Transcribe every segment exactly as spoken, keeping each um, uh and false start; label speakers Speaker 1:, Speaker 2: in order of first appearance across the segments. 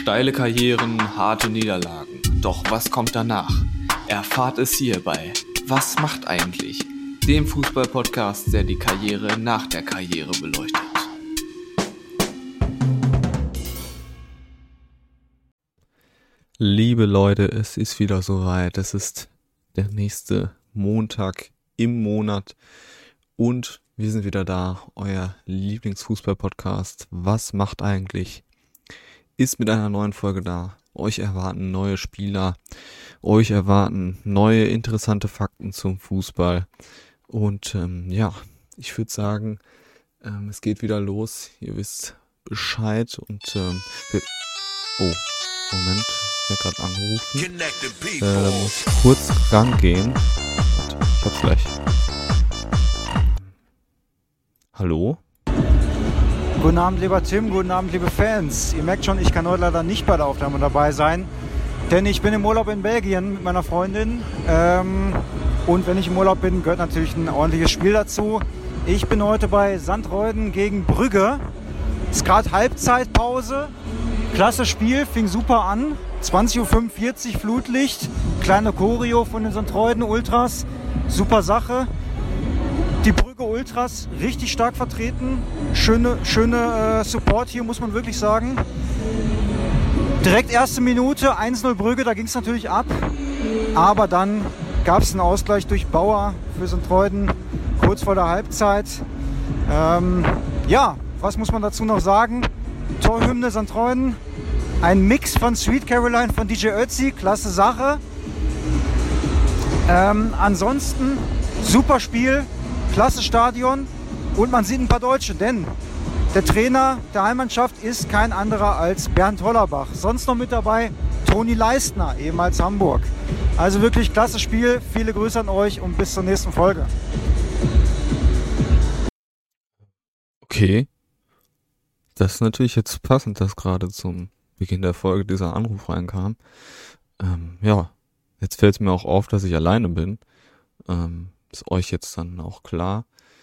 Speaker 1: Steile Karrieren, harte Niederlagen. Doch was kommt danach? Erfahrt es hier bei Was macht eigentlich? Dem Fußball-Podcast, der die Karriere nach der Karriere beleuchtet. Liebe Leute, es ist wieder soweit. Es ist der nächste Montag im Monat und wir sind wieder da. Euer Lieblingsfußball-Podcast. Was macht eigentlich? Ist mit einer neuen Folge da. Euch erwarten neue Spieler, euch erwarten neue interessante Fakten zum Fußball. Und ähm, ja, ich würde sagen, ähm, es geht wieder los. Ihr wisst Bescheid und ähm, wir oh, Moment, ich werde gerade angerufen. Äh, da muss ich kurz rangehen. Warte, ich hab's gleich. Hallo?
Speaker 2: Guten Abend, lieber Tim, guten Abend, liebe Fans. Ihr merkt schon, ich kann heute leider nicht bei der Aufnahme dabei sein, denn ich bin im Urlaub in Belgien mit meiner Freundin. Ähm, und wenn ich im Urlaub bin, gehört natürlich ein ordentliches Spiel dazu. Ich bin heute bei Zandreuzen gegen Brügge. Es ist gerade Halbzeitpause. Klasse Spiel, fing super an. zwanzig Uhr fünfundvierzig Flutlicht, kleine Choreo von den Zandreuzen Ultras. Super Sache. Die Brügge Ultras richtig stark vertreten. Schöne, schöne äh, Support hier, muss man wirklich sagen. Direkt erste Minute, eins null Brügge, da ging es natürlich ab. Aber dann gab es einen Ausgleich durch Bauer für Zandreuzen kurz vor der Halbzeit. Ähm, ja, was muss man dazu noch sagen? Torhymne Zandreuzen. Ein Mix von Sweet Caroline von D J Ötzi, klasse Sache. Ähm, ansonsten super Spiel. Klasse Stadion und man sieht ein paar Deutsche, denn der Trainer der Heimmannschaft ist kein anderer als Bernd Hollerbach. Sonst noch mit dabei Toni Leistner, ehemals Hamburg. Also wirklich klasse Spiel, viele Grüße an euch und bis zur nächsten Folge.
Speaker 1: Okay, das ist natürlich jetzt passend, dass gerade zum Beginn der Folge dieser Anruf reinkam. Ähm, ja, jetzt fällt es mir auch auf, dass ich alleine bin. Ähm, Ist euch jetzt dann auch klar.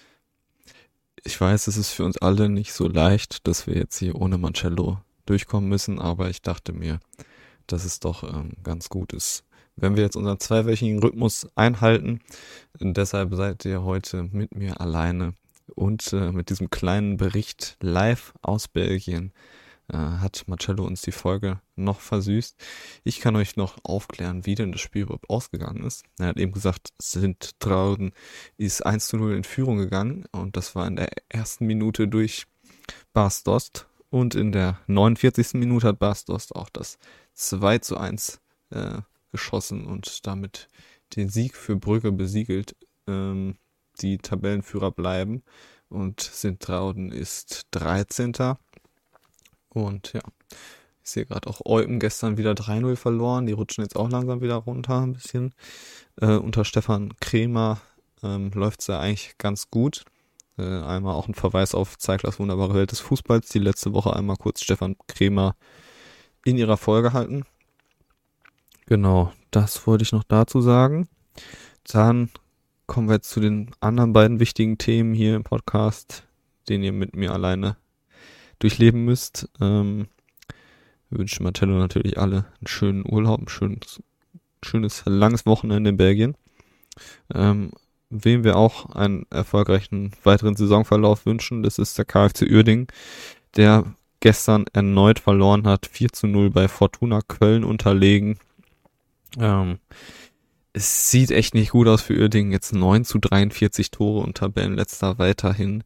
Speaker 1: Ich weiß, es ist für uns alle nicht so leicht, dass wir jetzt hier ohne Marcello durchkommen müssen, aber ich dachte mir, dass es doch ähm, ganz gut ist, wenn wir jetzt unseren zweiwöchigen Rhythmus einhalten. Und deshalb seid ihr heute mit mir alleine und äh, mit diesem kleinen Bericht live aus Belgien äh, hat Marcello uns die Folge noch versüßt. Ich kann euch noch aufklären, wie denn das Spiel überhaupt ausgegangen ist. Er hat eben gesagt, Zandreuzen ist eins zu null in Führung gegangen und das war in der ersten Minute durch Bas Dost und in der neunundvierzigsten Minute hat Bas Dost auch das zwei zu eins äh, geschossen und damit den Sieg für Brügge besiegelt. Ähm, die Tabellenführer bleiben und Zandreuzen ist dreizehnter Und ja, ich sehe gerade auch Eupen gestern wieder drei null verloren. Die rutschen jetzt auch langsam wieder runter ein bisschen. Äh, unter Stefan Kremer ähm, läuft es ja eigentlich ganz gut. Äh, einmal auch ein Verweis auf Zeiglers wunderbare Welt des Fußballs, die letzte Woche einmal kurz Stefan Kremer in ihrer Folge halten. Genau, das wollte ich noch dazu sagen. Dann kommen wir jetzt zu den anderen beiden wichtigen Themen hier im Podcast, den ihr mit mir alleine durchleben müsst. Ähm, wir wünschen Marcello natürlich alle einen schönen Urlaub, ein schönes, schönes langes Wochenende in Belgien. Ähm, wem wir auch einen erfolgreichen weiteren Saisonverlauf wünschen, das ist der K F C Uerdingen, der gestern erneut verloren hat, vier zu null bei Fortuna Köln unterlegen. Ähm, es sieht echt nicht gut aus für Uerdingen, jetzt neun zu dreiundvierzig Tore und Tabellenletzter weiterhin.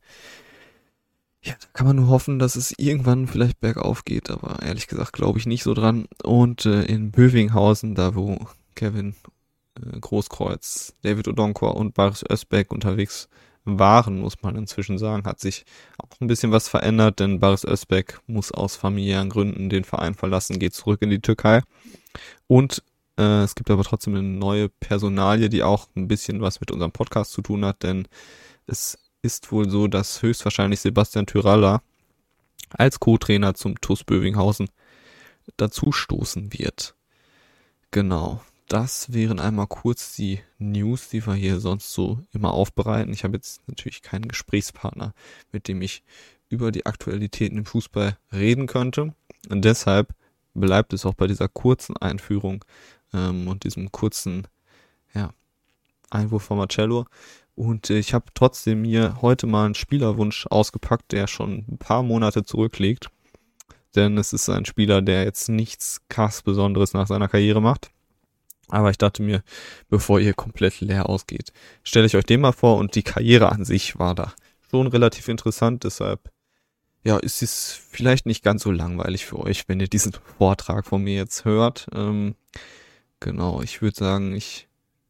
Speaker 1: Ja, da kann man nur hoffen, dass es irgendwann vielleicht bergauf geht, aber ehrlich gesagt glaube ich nicht so dran. Und äh, in Bövinghausen, da wo Kevin äh, Großkreuz, David Odonkor und Baris Özbek unterwegs waren, muss man inzwischen sagen, hat sich auch ein bisschen was verändert, denn Baris Özbek muss aus familiären Gründen den Verein verlassen, geht zurück in die Türkei. Und äh, es gibt aber trotzdem eine neue Personalie, die auch ein bisschen was mit unserem Podcast zu tun hat, denn es ist wohl so, dass höchstwahrscheinlich Sebastian Tyralla als Co-Trainer zum T U S Bövinghausen dazu stoßen wird. Genau, das wären einmal kurz die News, die wir hier sonst so immer aufbereiten. Ich habe jetzt natürlich keinen Gesprächspartner, mit dem ich über die Aktualitäten im Fußball reden könnte. Und deshalb bleibt es auch bei dieser kurzen Einführung ähm, und diesem kurzen ja, Einwurf von Marcello. Und äh, ich habe trotzdem mir heute mal einen Spielerwunsch ausgepackt, der schon ein paar Monate zurückliegt. Denn es ist ein Spieler, der jetzt nichts krass Besonderes nach seiner Karriere macht. Aber ich dachte mir, bevor ihr komplett leer ausgeht, stelle ich euch den mal vor. Und die Karriere an sich war da schon relativ interessant. Deshalb ja, ist es vielleicht nicht ganz so langweilig für euch, wenn ihr diesen Vortrag von mir jetzt hört. Ähm, genau, ich würde sagen, ich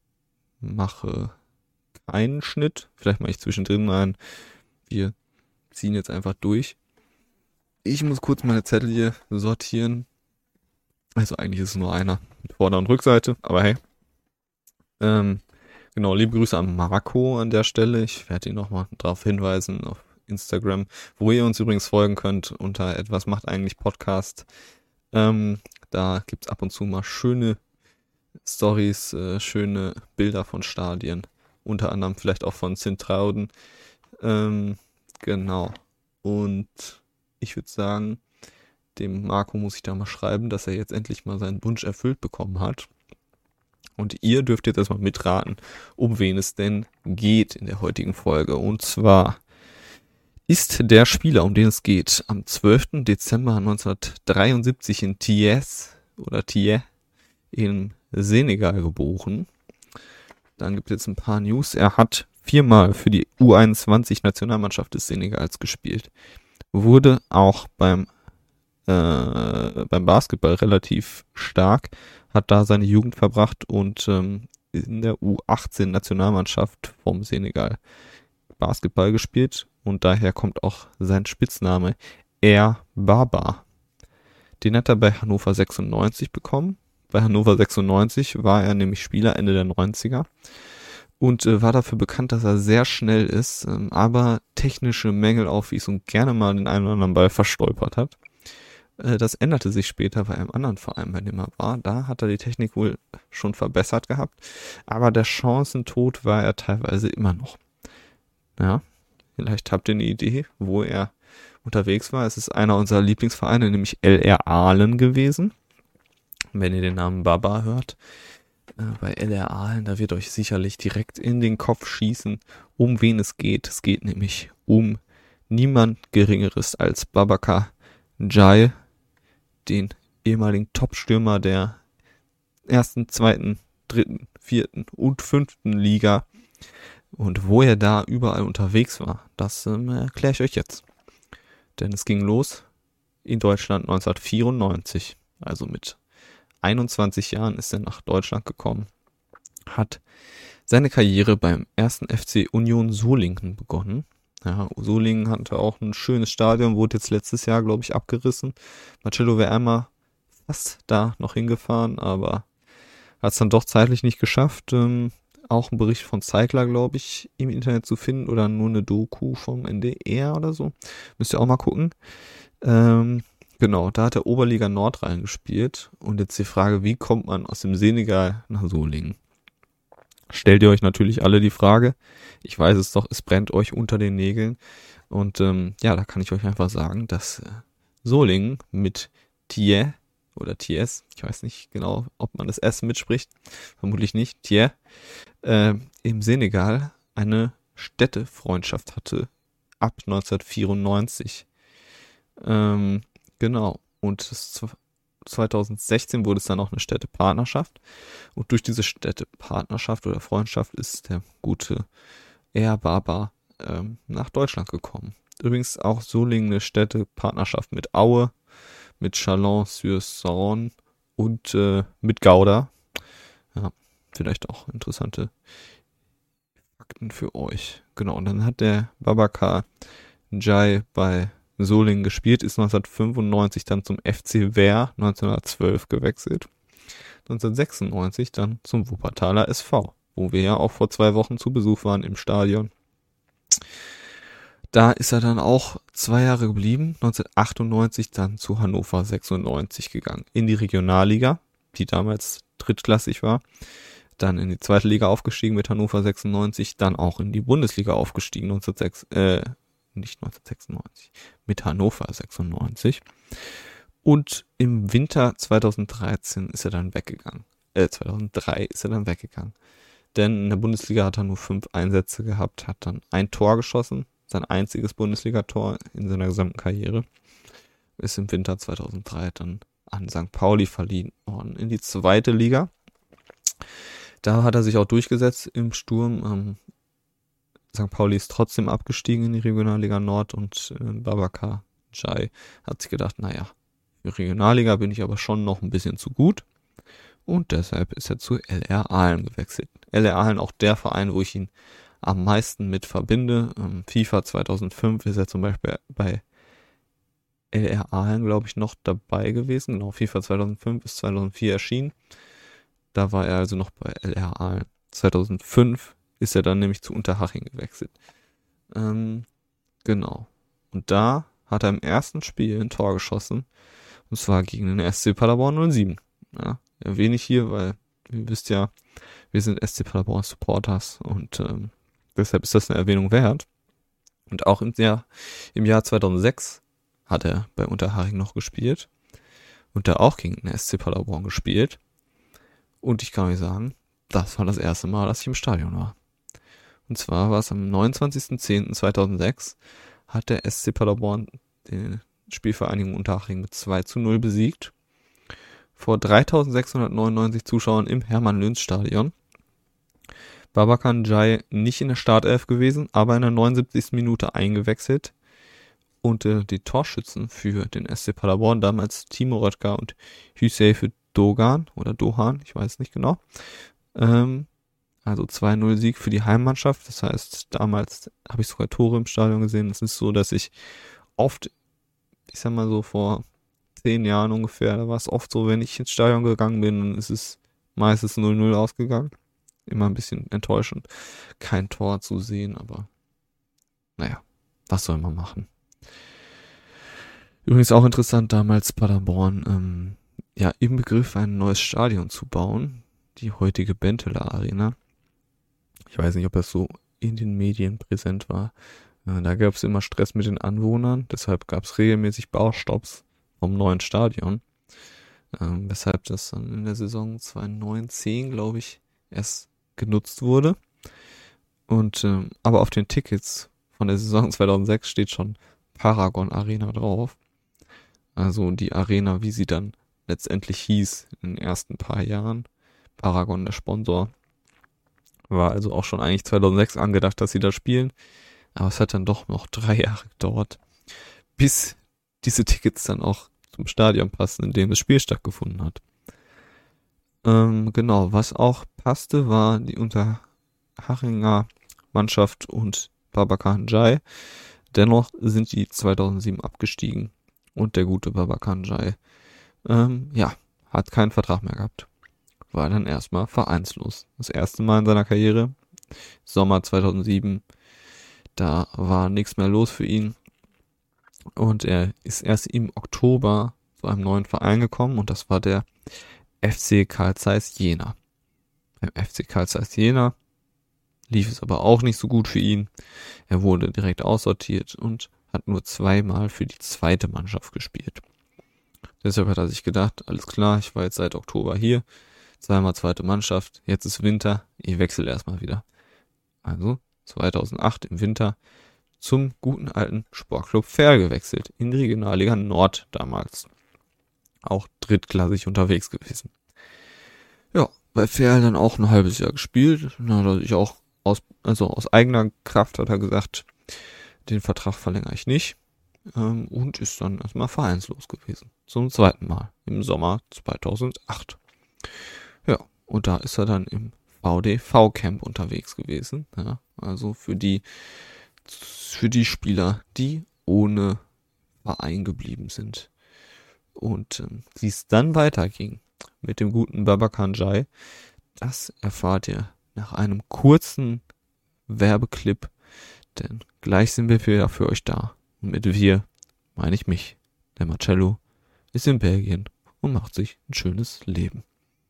Speaker 1: mache keinen Schnitt. Vielleicht mache ich zwischendrin einen. Wir ziehen jetzt einfach durch. Ich muss kurz meine Zettel hier sortieren. Also eigentlich ist es nur einer mit Vorder- und Rückseite, aber hey. Ähm, genau, liebe Grüße an Marco an der Stelle. Ich werde ihn nochmal darauf hinweisen auf Instagram, wo ihr uns übrigens folgen könnt unter etwas macht eigentlich Podcast. Ähm, da gibt's ab und zu mal schöne Stories, äh, schöne Bilder von Stadien. Unter anderem vielleicht auch von Sint-Truiden. Ähm, genau. Und ich würde sagen, dem Marco muss ich da mal schreiben, dass er jetzt endlich mal seinen Wunsch erfüllt bekommen hat. Und ihr dürft jetzt erstmal mitraten, um wen es denn geht in der heutigen Folge. Und zwar ist der Spieler, um den es geht, am zwölften Dezember neunzehnhundertdreiundsiebzig in Thiès oder Thiès in Senegal geboren. Dann gibt es jetzt ein paar News. Er hat viermal für die U einundzwanzig-Nationalmannschaft des Senegals gespielt. Wurde auch beim äh, beim Basketball relativ stark, hat da seine Jugend verbracht und ähm, in der U achtzehn-Nationalmannschaft vom Senegal Basketball gespielt und daher kommt auch sein Spitzname Air Baba. Den hat er bei Hannover sechsundneunzig bekommen. Bei Hannover sechsundneunzig war er nämlich Spieler Ende der neunziger und äh, war dafür bekannt, dass er sehr schnell ist, ähm, aber technische Mängel aufwies und gerne mal den einen oder anderen Ball verstolpert hat. Äh, das änderte sich später bei einem anderen Verein, bei dem er war. Da hat er die Technik wohl schon verbessert gehabt, aber der Chancentod war er teilweise immer noch. Ja, vielleicht habt ihr eine Idee, wo er unterwegs war. Es ist einer unserer Lieblingsvereine, nämlich L R Ahlen gewesen. Wenn ihr den Namen Baba hört, äh, bei L R Ahlen, da wird euch sicherlich direkt in den Kopf schießen, um wen es geht. Es geht nämlich um niemand Geringeres als Babacar Ndiaye, den ehemaligen Top-Stürmer der ersten, zweiten, dritten, vierten und fünften Liga. Und wo er da überall unterwegs war, das ähm, erkläre ich euch jetzt. Denn es ging los in Deutschland neunzehnhundertvierundneunzig, also mit einundzwanzig Jahren ist er nach Deutschland gekommen, hat seine Karriere beim ersten F C Union Solingen begonnen. Ja, Solingen hatte auch ein schönes Stadion, wurde jetzt letztes Jahr, glaube ich, abgerissen. Marcello wäre einmal fast da noch hingefahren, aber hat es dann doch zeitlich nicht geschafft. Ähm, auch ein Bericht von Zeigler, glaube ich, im Internet zu finden oder nur eine Doku vom N D R oder so. Müsst ihr auch mal gucken. Ähm, Genau, da hat er Oberliga Nordrhein gespielt. Und jetzt die Frage, wie kommt man aus dem Senegal nach Solingen? Stellt ihr euch natürlich alle die Frage. Ich weiß es doch, es brennt euch unter den Nägeln. Und ähm, ja, da kann ich euch einfach sagen, dass äh, Solingen mit Thiès oder Thiès, ich weiß nicht genau, ob man das S mitspricht, vermutlich nicht, Thiès, äh, im Senegal eine Städtefreundschaft hatte ab neunzehnhundertvierundneunzig. Ähm, Genau, und das zweitausendsechzehn wurde es dann auch eine Städtepartnerschaft und durch diese Städtepartnerschaft oder Freundschaft ist der gute Air Baba ähm, nach Deutschland gekommen. Übrigens auch Solingen eine Städtepartnerschaft mit Aue, mit Chalon-sur-Saône und äh, mit Gouda. Ja, vielleicht auch interessante Fakten für euch. Genau, und dann hat der Babacar Ndiaye bei Solingen gespielt, ist neunzehnhundertfünfundneunzig dann zum F C Wehr neunzehnhundertzwölf gewechselt. neunzehnhundertsechsundneunzig dann zum Wuppertaler S V, wo wir ja auch vor zwei Wochen zu Besuch waren im Stadion. Da ist er dann auch zwei Jahre geblieben, neunzehnhundertachtundneunzig dann zu Hannover sechsundneunzig gegangen. In die Regionalliga, die damals drittklassig war. Dann in die zweite Liga aufgestiegen mit Hannover sechsundneunzig, dann auch in die Bundesliga aufgestiegen, neunzehnhundertsechs, äh, nicht neunzehnhundertsechsundneunzig, mit Hannover sechsundneunzig. Und im Winter zweitausenddreizehn ist er dann weggegangen. Äh, zweitausenddrei ist er dann weggegangen. Denn in der Bundesliga hat er nur fünf Einsätze gehabt, hat dann ein Tor geschossen, sein einziges Bundesligator in seiner gesamten Karriere. Ist im Winter zweitausenddrei dann an Sankt Pauli verliehen worden in die zweite Liga. Da hat er sich auch durchgesetzt im Sturm. Ähm, Sankt Pauli ist trotzdem abgestiegen in die Regionalliga Nord und äh, Babacar Ndiaye hat sich gedacht, naja, für Regionalliga bin ich aber schon noch ein bisschen zu gut. Und deshalb ist er zu L R Aalen gewechselt. L R Aalen auch der Verein, wo ich ihn am meisten mit verbinde. Ähm, FIFA zweitausendfünf ist er zum Beispiel bei L R Aalen, glaube ich, noch dabei gewesen. Genau, FIFA zweitausendfünf ist zweitausendvier erschienen. Da war er also noch bei L R Aalen. zweitausendfünf ist er dann nämlich zu Unterhaching gewechselt. Ähm, genau. Und da hat er im ersten Spiel ein Tor geschossen. Und zwar gegen den S C Paderborn null sieben. Ja, erwähne ich hier, weil ihr wisst ja, wir sind S C Paderborn Supporters und ähm, deshalb ist das eine Erwähnung wert. Und auch im Jahr, im Jahr zweitausendsechs hat er bei Unterhaching noch gespielt und da auch gegen den S C Paderborn gespielt. Und ich kann euch sagen, das war das erste Mal, dass ich im Stadion war. Und zwar war es am neunundzwanzigsten zehnten zweitausendsechs, hat der S C Paderborn die Spielvereinigung Unterhaching mit zwei zu null besiegt. Vor dreitausendsechshundertneunundneunzig Zuschauern im Hermann-Löns-Stadion. Babacar Ndiaye nicht in der Startelf gewesen, aber in der neunundsiebzigsten Minute eingewechselt. Und äh, die Torschützen für den S C Paderborn, damals Timo Röttger und Hüseyin Dogan oder Dohan, ich weiß nicht genau. Ähm, also zwei null Sieg für die Heimmannschaft. Das heißt, damals habe ich sogar Tore im Stadion gesehen. Es ist so, dass ich oft, ich sag mal so vor zehn Jahren ungefähr, da war es oft so, wenn ich ins Stadion gegangen bin, dann ist es meistens null null ausgegangen. Immer ein bisschen enttäuschend, kein Tor zu sehen, aber naja, was soll man machen? Übrigens auch interessant, damals Paderborn ähm, ja im Begriff, ein neues Stadion zu bauen, die heutige Benteler Arena. Ich weiß nicht, ob das so in den Medien präsent war. Äh, da gab es immer Stress mit den Anwohnern, deshalb gab es regelmäßig Baustopps vom neuen Stadion, ähm, weshalb das dann in der Saison zweitausendneun, glaube ich, erst genutzt wurde. Und ähm, aber auf den Tickets von der Saison zweitausendsechs steht schon Paragon Arena drauf. Also die Arena, wie sie dann letztendlich hieß in den ersten paar Jahren. Paragon der Sponsor. War also auch schon eigentlich zweitausendsechs angedacht, dass sie da spielen. Aber es hat dann doch noch drei Jahre gedauert, bis diese Tickets dann auch zum Stadion passen, in dem das Spiel stattgefunden hat. Ähm, genau, was auch passte, war die Unterhachinger Mannschaft und Babacar Ndiaye. Dennoch sind die zweitausendsieben abgestiegen und der gute Babacar Ndiaye, ähm, ja, hat keinen Vertrag mehr gehabt. War dann erstmal vereinslos. Das erste Mal in seiner Karriere, Sommer zweitausendsieben, da war nichts mehr los für ihn. Und er ist erst im Oktober zu einem neuen Verein gekommen und das war der F C Carl Zeiss Jena. Beim F C Carl Zeiss Jena lief es aber auch nicht so gut für ihn. Er wurde direkt aussortiert und hat nur zweimal für die zweite Mannschaft gespielt. Deshalb hat er sich gedacht, alles klar, ich war jetzt seit Oktober hier, zweimal zweite Mannschaft, jetzt ist Winter, ich wechsle erstmal wieder. Also zweitausendacht im Winter zum guten alten Sportclub Verl gewechselt, in die Regionalliga Nord damals. Auch drittklassig unterwegs gewesen. Ja, bei Verl dann auch ein halbes Jahr gespielt. Dann hat er sich auch aus, also aus eigener Kraft hat er gesagt, den Vertrag verlängere ich nicht. Ähm, und ist dann erstmal vereinslos gewesen. Zum zweiten Mal im Sommer zweitausendacht. Ja, und da ist er dann im V D V-Camp unterwegs gewesen. Ja, also für die für die Spieler, die ohne Verein geblieben sind. Und ähm, wie es dann weiterging mit dem guten Babacar Ndiaye, das erfahrt ihr nach einem kurzen Werbeclip, denn gleich sind wir wieder für euch da. Und mit wir meine ich mich. Der Marcello ist in Belgien und macht sich ein schönes Leben.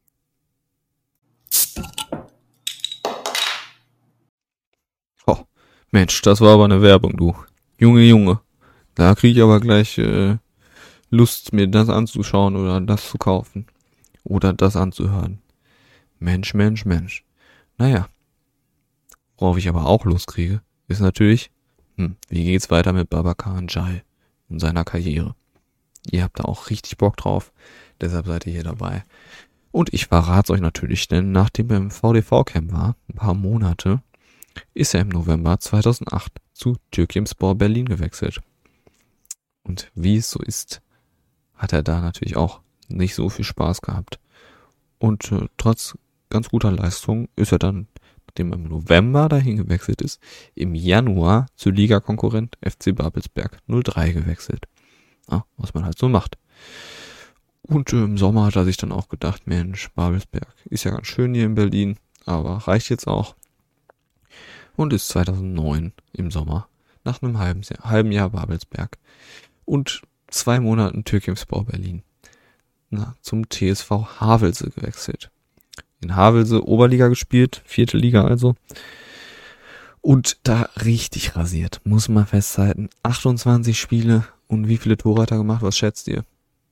Speaker 1: Oh, Mensch, das war aber eine Werbung, du. Junge, Junge. Da kriege ich aber gleich äh, Lust, mir das anzuschauen oder das zu kaufen oder das anzuhören. Mensch, Mensch, Mensch. Naja, worauf ich aber auch Lust kriege, ist natürlich, hm, wie geht's weiter mit Babacar Ndiaye und seiner Karriere? Ihr habt da auch richtig Bock drauf, deshalb seid ihr hier dabei. Und ich verrat's euch natürlich, denn nachdem er im V D V-Camp war, ein paar Monate, ist er im November zweitausendacht zu Türkimspor Berlin gewechselt. Und wie es so ist, hat er da natürlich auch nicht so viel Spaß gehabt. Und äh, trotz ganz guter Leistung ist er dann, nachdem er im November dahin gewechselt ist, im Januar zu Ligakonkurrent F C Babelsberg null drei gewechselt. Ja, was man halt so macht. Und äh, im Sommer hat er sich dann auch gedacht, Mensch, Babelsberg ist ja ganz schön hier in Berlin, aber reicht jetzt auch. Und ist zweitausendneun im Sommer nach einem halben Jahr, halben Jahr Babelsberg und zwei Monaten Türkimspor Berlin na, zum T S V Havelse gewechselt. In Havelse Oberliga gespielt, vierte Liga also. Und da richtig rasiert, muss man festhalten. achtundzwanzig Spiele und wie viele Tore hat er gemacht? Was schätzt ihr?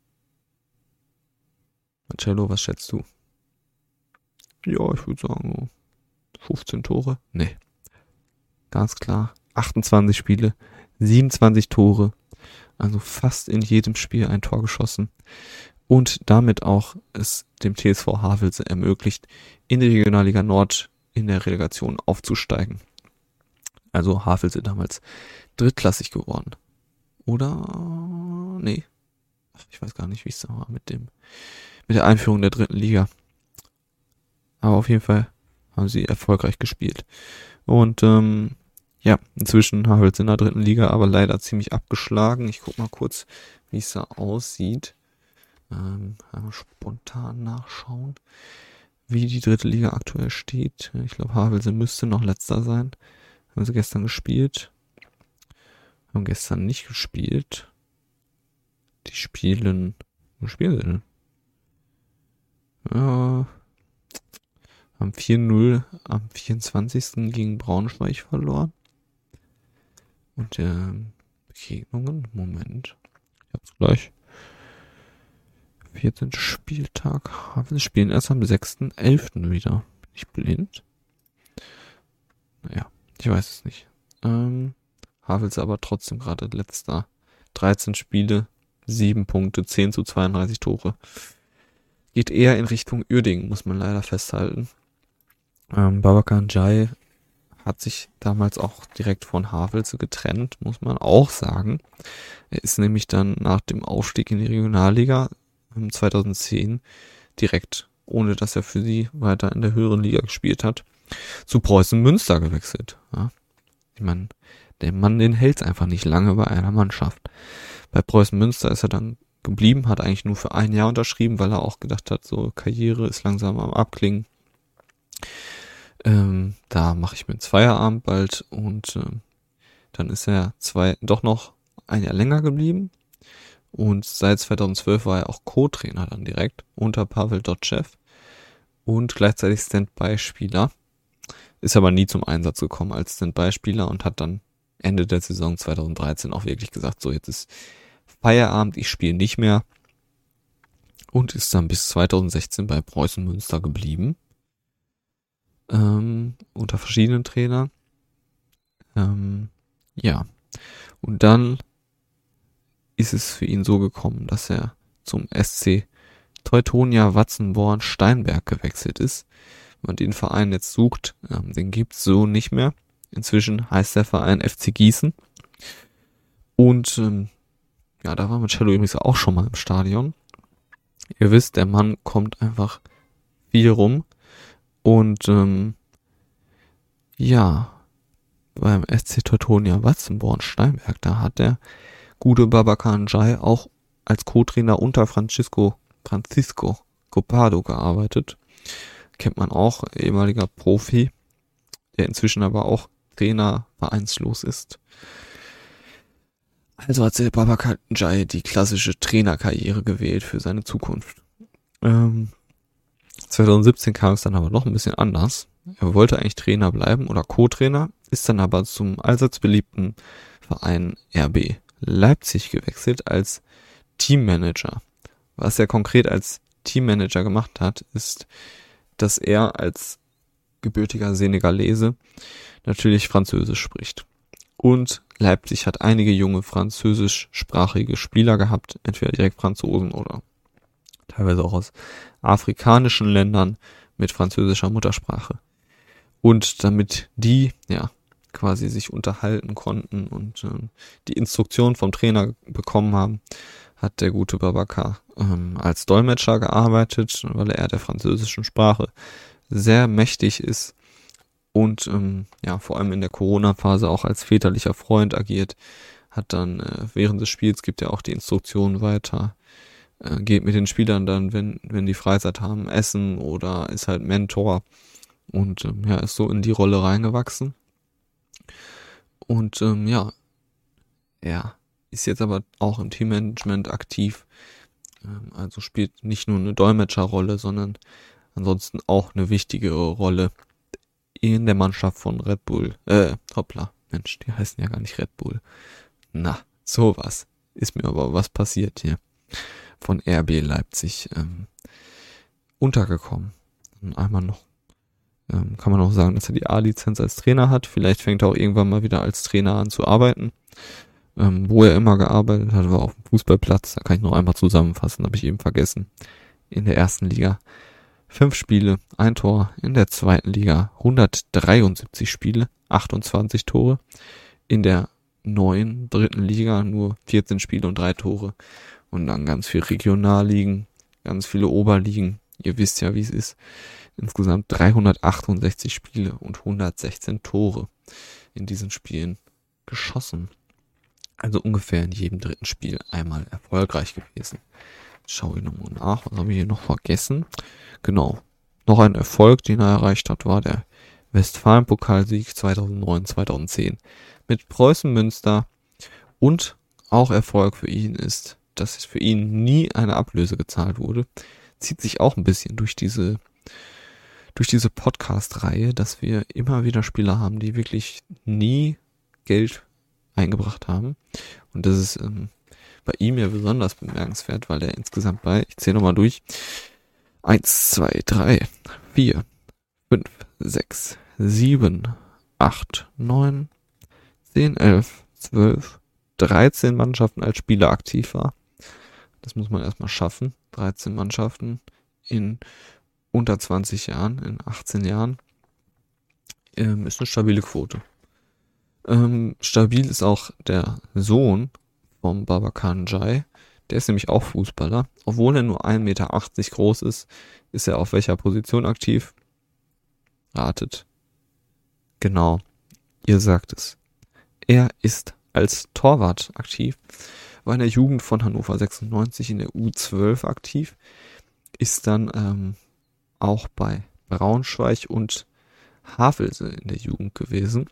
Speaker 1: Marcello, was schätzt du? Ja, ich würde sagen fünfzehn Tore. Nee. Ganz klar. achtundzwanzig Spiele, siebenundzwanzig Tore. Also fast in jedem Spiel ein Tor geschossen. Und damit auch es dem T S V Havelse ermöglicht, in die Regionalliga Nord in der Relegation aufzusteigen. Also Havelse damals drittklassig geworden. Oder? Nee. Ich weiß gar nicht, wie es da war mit dem, mit der Einführung der dritten Liga. Aber auf jeden Fall haben sie erfolgreich gespielt. Und ähm, ja, inzwischen Havelse in der dritten Liga, aber leider ziemlich abgeschlagen. Ich guck mal kurz, wie es da aussieht. Ähm, einmal spontan nachschauen, wie die dritte Liga aktuell steht. Ich glaube, Havelse müsste noch letzter sein. Haben sie gestern gespielt. Haben gestern nicht gespielt. Die spielen... Wo spielen sie denn? Ja, haben vier null am vierundzwanzigsten gegen Braunschweig verloren. Und ähm, Begegnungen, Moment. Ich hab's gleich. vierzehnten Spieltag. Wir spielen erst am sechsten elften wieder. Bin ich blind? Naja, ich weiß es nicht. Ähm, Havelse aber trotzdem gerade letzter. dreizehn Spiele, sieben Punkte, zehn zu zweiunddreißig Tore. Geht eher in Richtung Uerdingen, muss man leider festhalten. Ähm, Babacar Ndiaye hat sich damals auch direkt von Havelse getrennt, muss man auch sagen. Er ist nämlich dann nach dem Aufstieg in die Regionalliga im zweitausendzehn direkt, ohne dass er für sie weiter in der höheren Liga gespielt hat, zu Preußen Münster gewechselt. Ja. Ich meine, der Mann, den hält's einfach nicht lange bei einer Mannschaft. Bei Preußen Münster ist er dann geblieben, hat eigentlich nur für ein Jahr unterschrieben, weil er auch gedacht hat, so Karriere ist langsam am Abklingen. Ähm, da mache ich mir einen Feierabend bald und ähm, dann ist er zwei doch noch ein Jahr länger geblieben und seit zweitausendzwölf war er auch Co-Trainer dann direkt unter Pavel Dotschew und gleichzeitig Standby-Spieler, ist aber nie zum Einsatz gekommen als Standby-Spieler und hat dann Ende der Saison zweitausenddreizehn auch wirklich gesagt, so jetzt ist Feierabend, ich spiele nicht mehr und ist dann bis zweitausendsechzehn bei Preußen Münster geblieben. Ähm, unter verschiedenen Trainern. Ähm, ja. Und dann ist es für ihn so gekommen, dass er zum S C Teutonia Watzenborn Steinberg gewechselt ist. Wenn man den Verein jetzt sucht, ähm, den gibt's so nicht mehr. Inzwischen heißt der Verein F C Gießen. Und ähm, ja, da war Marcello übrigens auch schon mal im Stadion. Ihr wisst, der Mann kommt einfach viel rum. Und ähm, ja, beim S C Teutonia Watzenborn Steinberg, da hat der gute Babacar Ndiaye auch als Co-Trainer unter Francisco Francisco Copado gearbeitet. Kennt man auch, ehemaliger Profi, der inzwischen aber auch Trainer vereinslos ist. Also hat der Babacar Ndiaye die klassische Trainerkarriere gewählt für seine Zukunft. Ähm, zweitausendsiebzehn kam es dann aber noch ein bisschen anders. Er wollte eigentlich Trainer bleiben oder Co-Trainer, ist dann aber zum allseits beliebten Verein R B Leipzig gewechselt als Teammanager. Was er konkret als Teammanager gemacht hat, ist, dass er als gebürtiger Senegalese natürlich Französisch spricht. Und Leipzig hat einige junge französischsprachige Spieler gehabt, entweder direkt Franzosen oder teilweise auch aus afrikanischen Ländern mit französischer Muttersprache. Und damit die, ja, quasi sich unterhalten konnten und äh, die Instruktion vom Trainer bekommen haben, hat der gute Babacar ähm, als Dolmetscher gearbeitet, weil er der französischen Sprache sehr mächtig ist und ähm, ja vor allem in der Corona-Phase auch als väterlicher Freund agiert, hat dann äh, während des Spiels gibt er auch die Instruktionen weiter, äh, geht mit den Spielern dann, wenn wenn die Freizeit haben, essen oder ist halt Mentor und ähm, ja ist so in die Rolle reingewachsen und ähm, ja er ist jetzt aber auch im Teammanagement aktiv, ähm, also spielt nicht nur eine Dolmetscherrolle, sondern ansonsten auch eine wichtige Rolle in der Mannschaft von Red Bull. Äh, hoppla, Mensch, die heißen ja gar nicht Red Bull. Na, sowas. Ist mir aber was passiert hier. Von R B Leipzig ähm, untergekommen. Und einmal noch, ähm, kann man auch sagen, dass er die A-Lizenz als Trainer hat. Vielleicht fängt er auch irgendwann mal wieder als Trainer an zu arbeiten. Ähm, wo er immer gearbeitet hat, war auf dem Fußballplatz. Da kann ich noch einmal zusammenfassen, habe ich eben vergessen. In der ersten Liga fünf Spiele, ein Tor. In der zweiten Liga hundertdreiundsiebzig Spiele, achtundzwanzig Tore. In der neuen dritten Liga nur vierzehn Spiele und drei Tore. Und dann ganz viel Regionalligen, ganz viele Oberligen. Ihr wisst ja, wie es ist. Insgesamt dreihundertachtundsechzig Spiele und hundertsechzehn Tore in diesen Spielen geschossen. Also ungefähr in jedem dritten Spiel einmal erfolgreich gewesen. Jetzt schaue ich nochmal nach, was habe ich hier noch vergessen? Genau, noch ein Erfolg, den er erreicht hat, war der Westfalen-Pokalsieg zweitausendneun zweitausendzehn mit Preußen Münster. Und auch Erfolg für ihn ist, dass für ihn nie eine Ablöse gezahlt wurde. Zieht sich auch ein bisschen durch diese durch diese Podcast-Reihe, dass wir immer wieder Spieler haben, die wirklich nie Geld eingebracht haben. Und das ist ähm, bei ihm ja besonders bemerkenswert, weil er insgesamt bei, ich zähle nochmal durch, eins, zwei, drei, vier, fünf, sechs, sieben, acht, neun, zehn, elf, zwölf, dreizehn Mannschaften als Spieler aktiv war. Das muss man erstmal schaffen. dreizehn Mannschaften in unter zwanzig Jahren, in achtzehn Jahren, ähm, ist eine stabile Quote. Ähm, stabil ist auch der Sohn vom Babacar Ndiaye. Der ist nämlich auch Fußballer. Obwohl er nur ein Meter achtzig groß ist, ist er auf welcher Position aktiv? Ratet. Genau, ihr sagt es. Er ist als Torwart aktiv, war in der Jugend von Hannover sechsundneunzig in der U zwölf aktiv, ist dann ähm, auch bei Braunschweig und Havelse in der Jugend gewesen.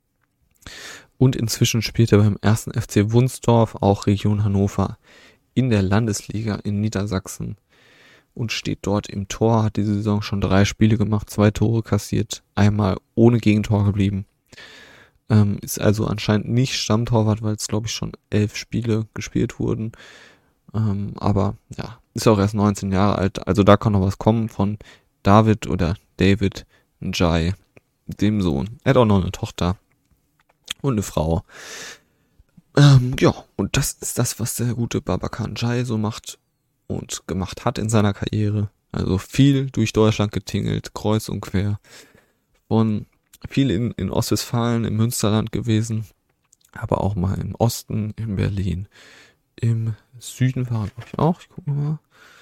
Speaker 1: Und inzwischen spielt er beim ersten F C Wunsdorf, auch Region Hannover, in der Landesliga in Niedersachsen und steht dort im Tor, hat diese Saison schon drei Spiele gemacht, zwei Tore kassiert, einmal ohne Gegentor geblieben. Ähm, ist also anscheinend nicht Stammtorwart, weil es glaube ich schon elf Spiele gespielt wurden. Ähm, aber ja, ist auch erst neunzehn Jahre alt, also da kann noch was kommen von David oder David Ndiaye, dem Sohn. Er hat auch noch eine Tochter und eine Frau. Ähm, ja, und das ist das, was der gute Babacar Ndiaye so macht und gemacht hat in seiner Karriere. Also viel durch Deutschland getingelt, kreuz und quer. Von viel in, in Ostwestfalen, im Münsterland gewesen, aber auch mal im Osten, in Berlin. Im Süden war er, glaube ich, auch. Ich gucke mal.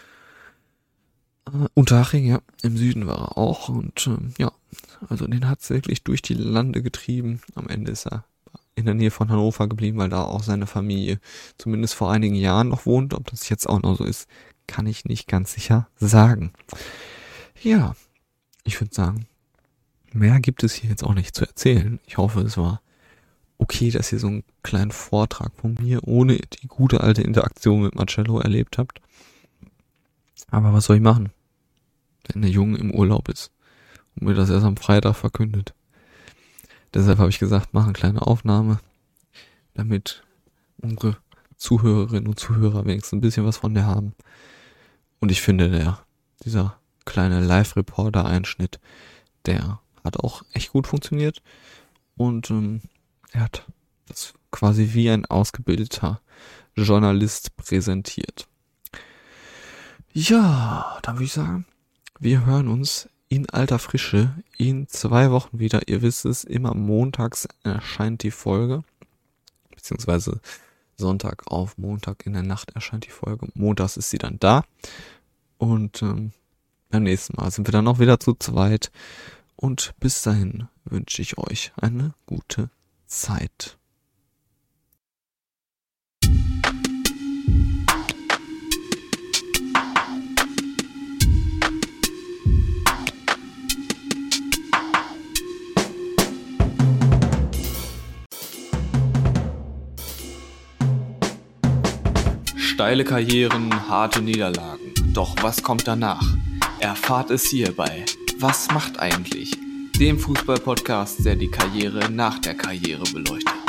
Speaker 1: Äh, Unterhaching, ja, im Süden war er auch. Und ähm, ja, also den hat es wirklich durch die Lande getrieben. Am Ende ist er in der Nähe von Hannover geblieben, weil da auch seine Familie zumindest vor einigen Jahren noch wohnt. Ob das jetzt auch noch so ist, kann ich nicht ganz sicher sagen. Ja, ich würde sagen, mehr gibt es hier jetzt auch nicht zu erzählen. Ich hoffe, es war okay, dass ihr so einen kleinen Vortrag von mir ohne die gute alte Interaktion mit Marcello erlebt habt. Aber was soll ich machen, wenn der Junge im Urlaub ist und mir das erst am Freitag verkündet? Deshalb habe ich gesagt, mach eine kleine Aufnahme, damit unsere Zuhörerinnen und Zuhörer wenigstens ein bisschen was von der haben. Und ich finde, der, dieser kleine Live-Reporter-Einschnitt, der hat auch echt gut funktioniert. Und ähm, er hat das quasi wie ein ausgebildeter Journalist präsentiert. Ja, dann würde ich sagen, wir hören uns in alter Frische in zwei Wochen wieder. Ihr wisst es, immer montags erscheint die Folge, beziehungsweise Sonntag auf Montag in der Nacht erscheint die Folge. Montags ist sie dann da. Und ähm, beim nächsten Mal sind wir dann auch wieder zu zweit. Und bis dahin wünsche ich euch eine gute Zeit. Steile Karrieren, harte Niederlagen. Doch was kommt danach? Erfahrt es hierbei. Was macht eigentlich? Dem Fußball-Podcast, der die Karriere nach der Karriere beleuchtet.